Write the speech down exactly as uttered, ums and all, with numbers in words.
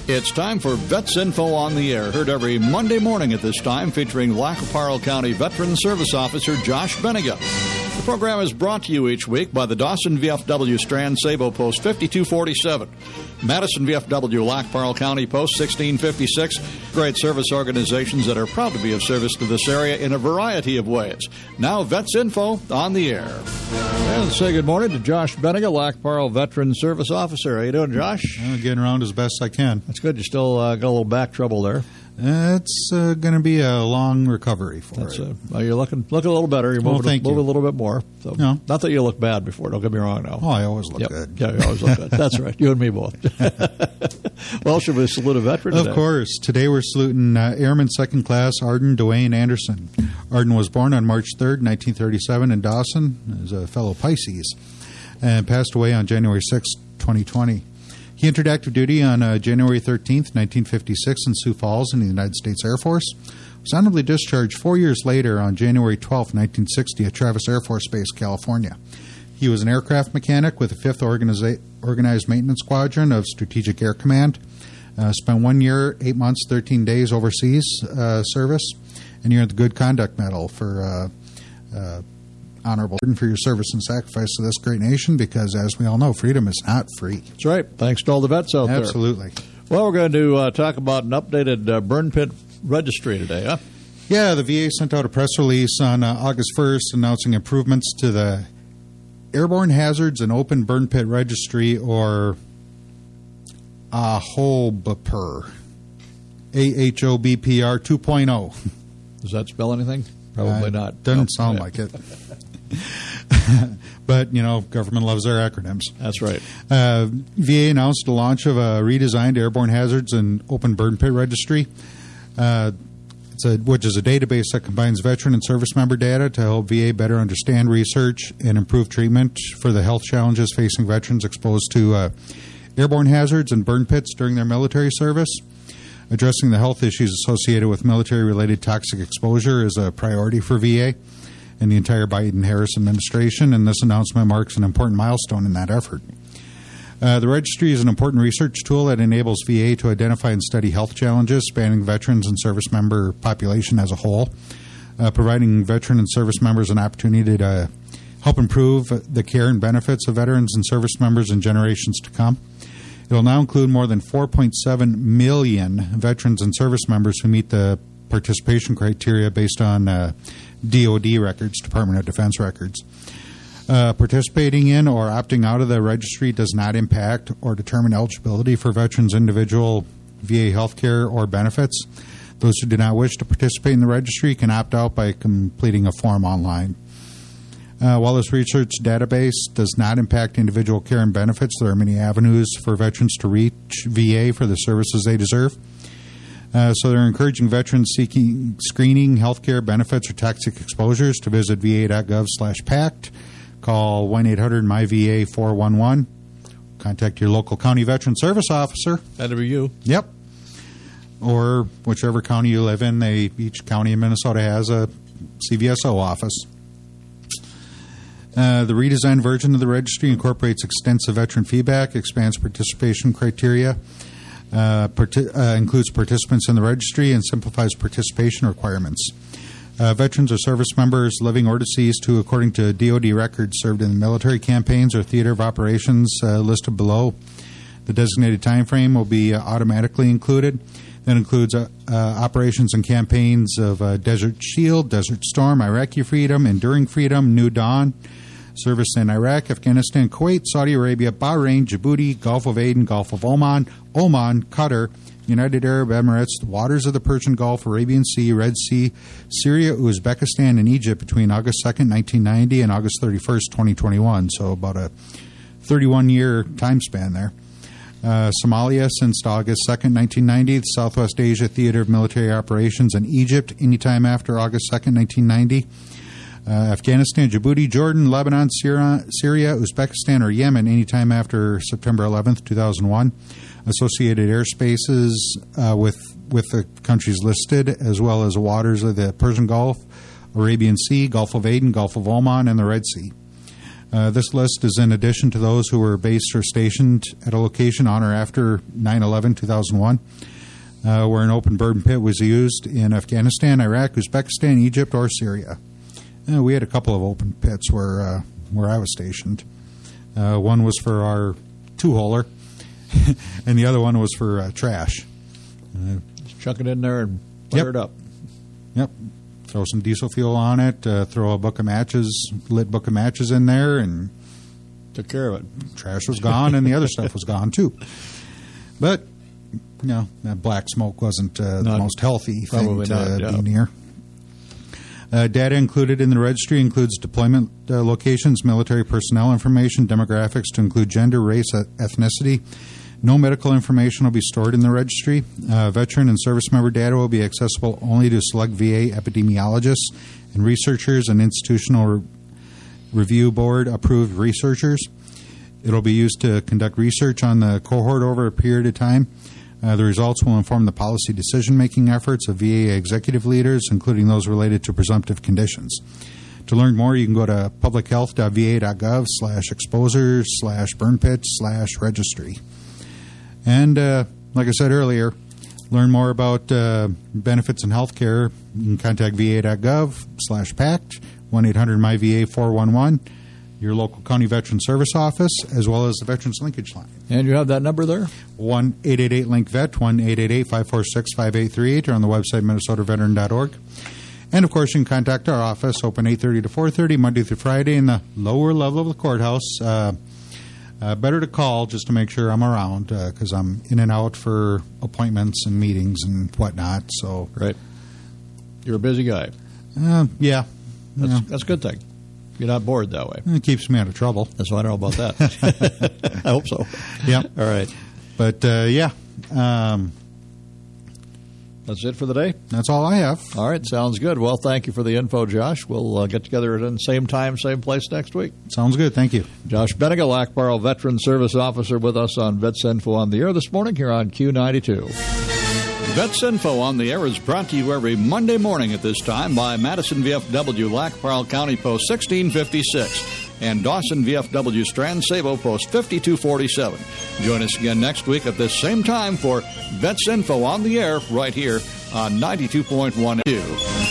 It's time for Vets Info on the Air, heard every Monday morning at this time, featuring Lac qui Parle County Veteran Service Officer Josh Benega. The program is brought to you each week by the Dawson V F W Strand Sabo Post fifty-two forty-seven, Madison V F W Lac qui Parle County Post sixteen fifty-six, great service organizations that are proud to be of service to this area in a variety of ways. Now, Vets Info on the Air. And say good morning to Josh Benega, Lac qui Parle Veteran Service Officer. How you doing, Josh? I'm getting around as best I can. That's good. You still uh, got a little back trouble there. Uh, it's uh, going to be a long recovery for That's it. Uh, well, you're looking looking a little better. You're well, moving, thank moving you. a little bit more. So, no. Not that you look bad before. Don't get me wrong now. Oh, I always look yep. good. Yeah, you always look good. That's right. You and me both. Well, should we salute a veteran today? Of course. Today we're saluting uh, Airman Second Class Arden Dwayne Anderson. Arden was born on March third, nineteen thirty-seven in Dawson as a fellow Pisces and passed away on January sixth, twenty twenty. He entered active duty on uh, January thirteenth, nineteen fifty-six in Sioux Falls in the United States Air Force. Was honorably discharged four years later on January twelfth, nineteen sixty at Travis Air Force Base, California. He was an aircraft mechanic with the fifth Organiza- Organized Maintenance Squadron of Strategic Air Command. Uh, spent one year, eight months, thirteen days overseas uh, service, and he earned the Good Conduct Medal for uh, uh, honorable for your service and sacrifice to this great nation, because, as we all know, freedom is not free. That's right. Thanks to all the vets out Absolutely. there. Absolutely. Well, we're going to uh, talk about an updated uh, burn pit registry today, huh? Yeah, the V A sent out a press release on uh, August first announcing improvements to the Airborne Hazards and Open Burn Pit Registry, or A H O B P R, A H O B P R two point oh. Does that spell anything? Probably uh, not. Doesn't no. sound yeah. like it. But, you know, government loves their acronyms. That's right. Uh, V A announced the launch of a redesigned Airborne Hazards and Open Burn Pit Registry, uh, it's a, which is a database that combines veteran and service member data to help V A better understand research and improve treatment for the health challenges facing veterans exposed to uh, airborne hazards and burn pits during their military service. Addressing the health issues associated with military-related toxic exposure is a priority for V A and the entire Biden-Harris administration, and this announcement marks an important milestone in that effort. Uh, the registry is an important research tool that enables V A to identify and study health challenges spanning veterans and service member population as a whole, uh, providing veteran and service members an opportunity to help improve the care and benefits of veterans and service members in generations to come. It will now include more than four point seven million veterans and service members who meet the participation criteria based on uh, D O D records, Department of Defense records. Uh, participating in or opting out of the registry does not impact or determine eligibility for veterans' individual V A health care or benefits. Those who do not wish to participate in the registry can opt out by completing a form online. Uh, while this research database does not impact individual care and benefits, there are many avenues for veterans to reach V A for the services they deserve. Uh, so they're encouraging veterans seeking screening, health care, benefits, or toxic exposures to visit V A dot gov slash PACT. Call one eight hundred M Y V A four one one. Contact your local county veteran service officer. That'll be you. Yep. Or whichever county you live in. They each county in Minnesota has a C V S O office. Uh, the redesigned version of the registry incorporates extensive veteran feedback, expands participation criteria, uh, part- uh, includes participants in the registry, and simplifies participation requirements. Uh, veterans or service members living or deceased who, according to D O D records, served in military campaigns or theater of operations uh, listed below the designated time frame will be uh, automatically included. That includes uh, uh, operations and campaigns of uh, Desert Shield, Desert Storm, Iraqi Freedom, Enduring Freedom, New Dawn, service in Iraq, Afghanistan, Kuwait, Saudi Arabia, Bahrain, Djibouti, Gulf of Aden, Gulf of Oman, Oman, Qatar, United Arab Emirates, the waters of the Persian Gulf, Arabian Sea, Red Sea, Syria, Uzbekistan, and Egypt between August second, nineteen ninety and August thirty-first, twenty twenty-one. So about a thirty-one year time span there. Uh, Somalia since August second, nineteen ninety. The Southwest Asia Theater of Military Operations in Egypt anytime after August second, nineteen ninety. Uh, Afghanistan, Djibouti, Jordan, Lebanon, Syria, Syria, Uzbekistan, or Yemen anytime after September eleventh, two thousand one. Associated airspaces uh, with with the countries listed, as well as the waters of the Persian Gulf, Arabian Sea, Gulf of Aden, Gulf of Oman, and the Red Sea. Uh, this list is in addition to those who were based or stationed at a location on or after nine eleven two thousand one, uh, where an open burn pit was used in Afghanistan, Iraq, Uzbekistan, Egypt, or Syria. Uh, we had a couple of open pits where uh, where I was stationed. Uh, one was for our two-holer, and the other one was for uh, trash. Uh, Just chuck it in there and fire yep. it up. Yep. Throw some diesel fuel on it, uh, throw a book of matches, lit book of matches in there, and took care of it. Trash was gone, and the other stuff was gone, too. But, you know, that black smoke wasn't uh, the most healthy thing to not, yeah. be near. Uh, data included in the registry includes deployment uh, locations, military personnel information, demographics to include gender, race, ethnicity. No medical information will be stored in the registry. Uh, veteran and service member data will be accessible only to select V A epidemiologists and researchers and institutional re- review board approved researchers. It will be used to conduct research on the cohort over a period of time. Uh, the results will inform the policy decision-making efforts of V A executive leaders, including those related to presumptive conditions. To learn more, you can go to publichealth.va.gov slash exposures slash burn pits slash registry. And uh, like I said earlier, learn more about uh, benefits in health care. You can contact va.gov slash PACT, one eight hundred M Y V A four one one, your local county veteran service office, as well as the Veterans Linkage Line. And you have that number there? one eight eight eight link vet, one eight eight eight five four six five eight three eight, or on the website minnesota veteran dot org. And, of course, you can contact our office, open eight thirty to four thirty, Monday through Friday, in the lower level of the courthouse. Uh, uh, better to call just to make sure I'm around, because uh, I'm in and out for appointments and meetings and whatnot. So, right. You're a busy guy. Uh, yeah. That's, yeah. that's a good thing. You're not bored that way. It keeps me out of trouble. That's why I don't know about that. I hope so. Yeah. All right. But, uh, yeah. Um, That's it for the day? That's all I have. All right. Sounds good. Well, thank you for the info, Josh. We'll uh, get together at the same time, same place next week. Sounds good. Thank you. Josh Benega, Lac-Barrow Veteran Service Officer, with us on Vets Info on the Air this morning here on Q ninety-two. Vets Info on the Air is brought to you every Monday morning at this time by Madison V F W, Lac-Barrow County Post sixteen fifty-six. And Dawson V F W Strand Sabo Post fifty-two forty-seven. Join us again next week at this same time for Vets Info on the Air right here on ninety-two point one.